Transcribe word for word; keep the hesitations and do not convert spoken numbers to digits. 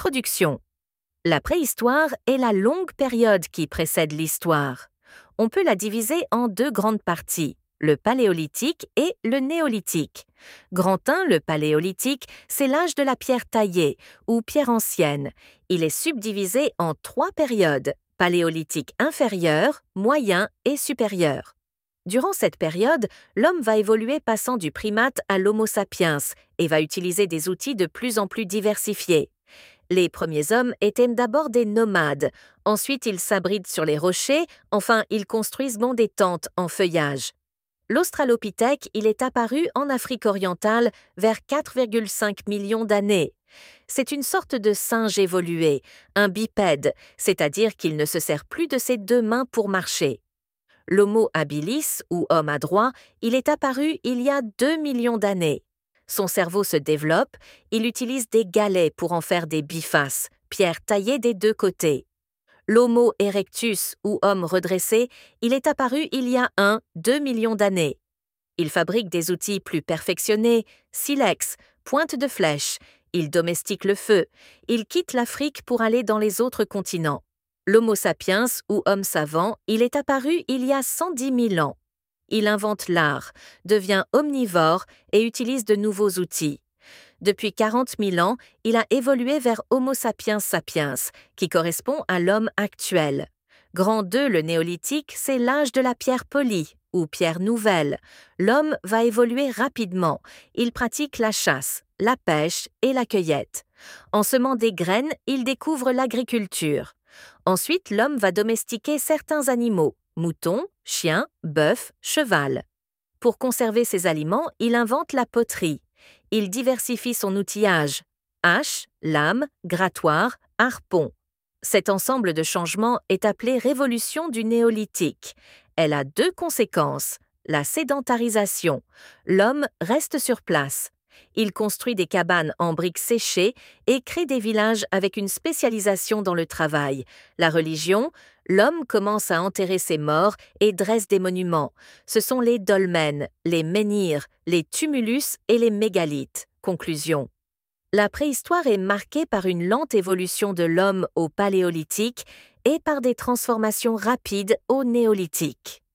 Introduction. La préhistoire est la longue période qui précède l'histoire. On peut la diviser en deux grandes parties, le paléolithique et le néolithique. Grand un, le paléolithique, c'est l'âge de la pierre taillée, ou pierre ancienne. Il est subdivisé en trois périodes, paléolithique inférieur, moyen et supérieur. Durant cette période, l'homme va évoluer passant du primate à l'Homo sapiens et va utiliser des outils de plus en plus diversifiés. Les premiers hommes étaient d'abord des nomades, ensuite ils s'abritent sur les rochers, enfin ils construisent bon des tentes en feuillage. L'Australopithèque, il est apparu en Afrique orientale vers quatre virgule cinq millions d'années. C'est une sorte de singe évolué, un bipède, c'est-à-dire qu'il ne se sert plus de ses deux mains pour marcher. L'Homo habilis, ou homme adroit, il est apparu il y a deux millions d'années. Son cerveau se développe, il utilise des galets pour en faire des bifaces, pierres taillées des deux côtés. L'Homo erectus, ou homme redressé, il est apparu il y a un, deux millions d'années. Il fabrique des outils plus perfectionnés, silex, pointe de flèche, il domestique le feu, il quitte l'Afrique pour aller dans les autres continents. L'Homo sapiens, ou homme savant, il est apparu il y a cent dix mille ans. Il invente l'art, devient omnivore et utilise de nouveaux outils. Depuis quarante mille ans, il a évolué vers Homo sapiens sapiens, qui correspond à l'homme actuel. Grand deux, le néolithique, c'est l'âge de la pierre polie, ou pierre nouvelle. L'homme va évoluer rapidement. Il pratique la chasse, la pêche et la cueillette. En semant des graines, il découvre l'agriculture. Ensuite, l'homme va domestiquer certains animaux, moutons, chiens, bœufs, cheval. Pour conserver ses aliments, il invente la poterie. Il diversifie son outillage, hache, lame, grattoir, harpon. Cet ensemble de changements est appelé révolution du néolithique. Elle a deux conséquences. La sédentarisation. L'homme reste sur place. Il construit des cabanes en briques séchées et crée des villages avec une spécialisation dans le travail. La religion, l'homme commence à enterrer ses morts et dresse des monuments. Ce sont les dolmens, les menhirs, les tumulus et les mégalithes. Conclusion. La préhistoire est marquée par une lente évolution de l'homme au paléolithique et par des transformations rapides au néolithique.